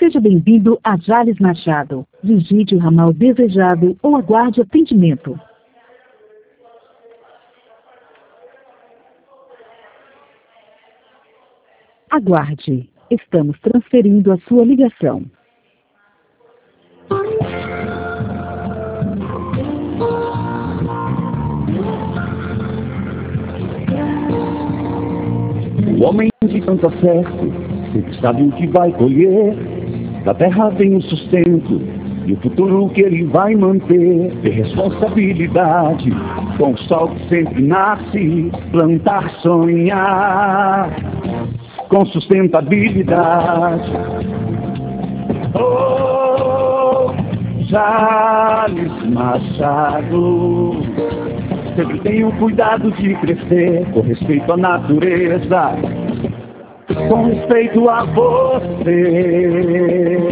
Seja bem-vindo a Jales Machado. Digite o ramal desejado ou aguarde atendimento. Aguarde. Estamos transferindo a sua ligação. O homem de tanta certo, sempre sabe o que vai colher. Da terra vem o sustento e o futuro que ele vai manter. Ter responsabilidade com o sol que sempre nasce. Plantar, sonhar com sustentabilidade. Oh, Jales Machado, sempre tenho cuidado de crescer com respeito à natureza, com respeito a você.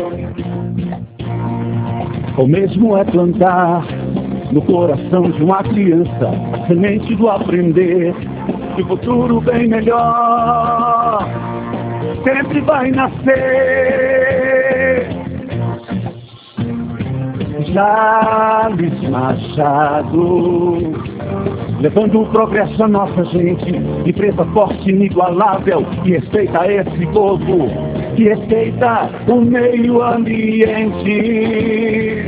O mesmo é plantar no coração de uma criança a semente do aprender, que o futuro bem melhor sempre vai nascer. Jales Machado, levando o progresso à nossa gente, empresa forte, inigualável, que respeita esse povo, que respeita o meio ambiente.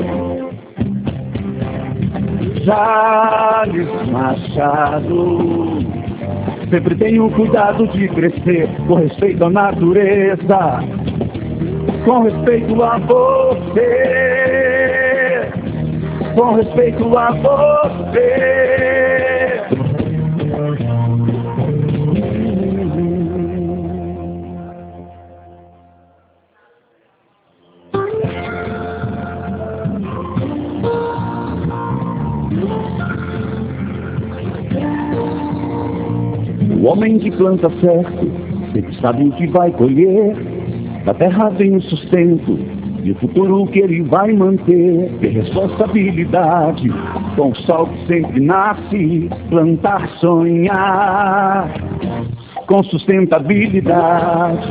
Jales Machado, sempre tenho cuidado de crescer com respeito à natureza, com respeito a você, com respeito a você. O homem que planta certo, sempre sabe o que vai colher. Da terra vem o sustento e o futuro que ele vai manter. Ter responsabilidade com o sol que sempre nasce. Plantar, sonhar com sustentabilidade.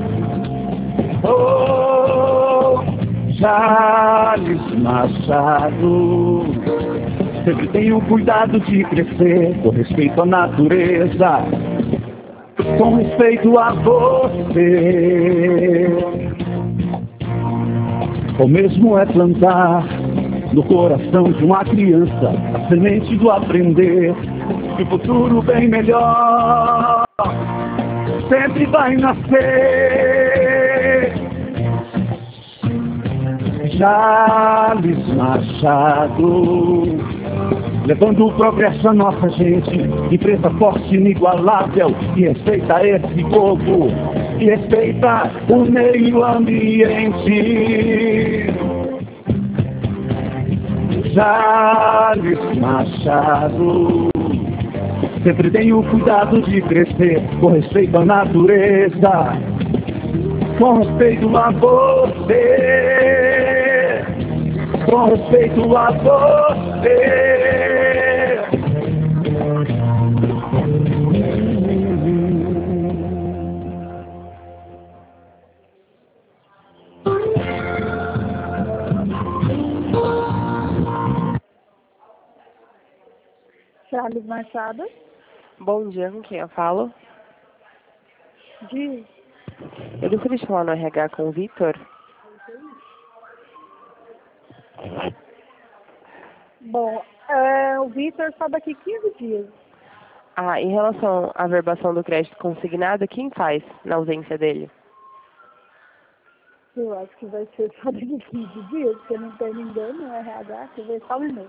Oh, Jales Machado, sempre tenho cuidado de crescer com respeito à natureza, com respeito a você. O mesmo é plantar no coração de uma criança a semente do aprender, que o futuro bem melhor sempre vai nascer. Jales Machado, levando o progresso à nossa gente, empresa forte, inigualável, que respeita esse povo, que respeita o meio ambiente. Jales Machado, sempre tenho cuidado de crescer com respeito à natureza, com respeito a você, com respeito a você. Jales Machado. Bom dia, com quem eu falo? Diz. Eu gostaria de falar no RH com o Vitor. Bom, o Vitor está daqui 15 dias. Ah, em relação à verbação do crédito consignado, quem faz na ausência dele? Eu acho que vai ser só daqui 15 dias, porque não tem ninguém no RH, que vai só um minuto.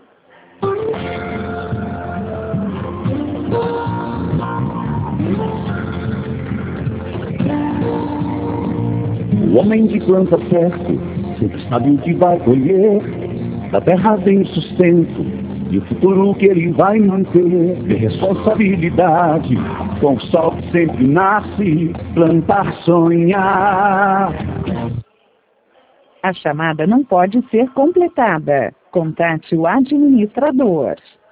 O homem que planta certo, sempre sabe o que vai colher. Da terra vem o sustento e o futuro que ele vai manter. Ter responsabilidade com o sol que sempre nasce. Plantar, sonhar. A chamada não pode ser completada. Contate o administrador.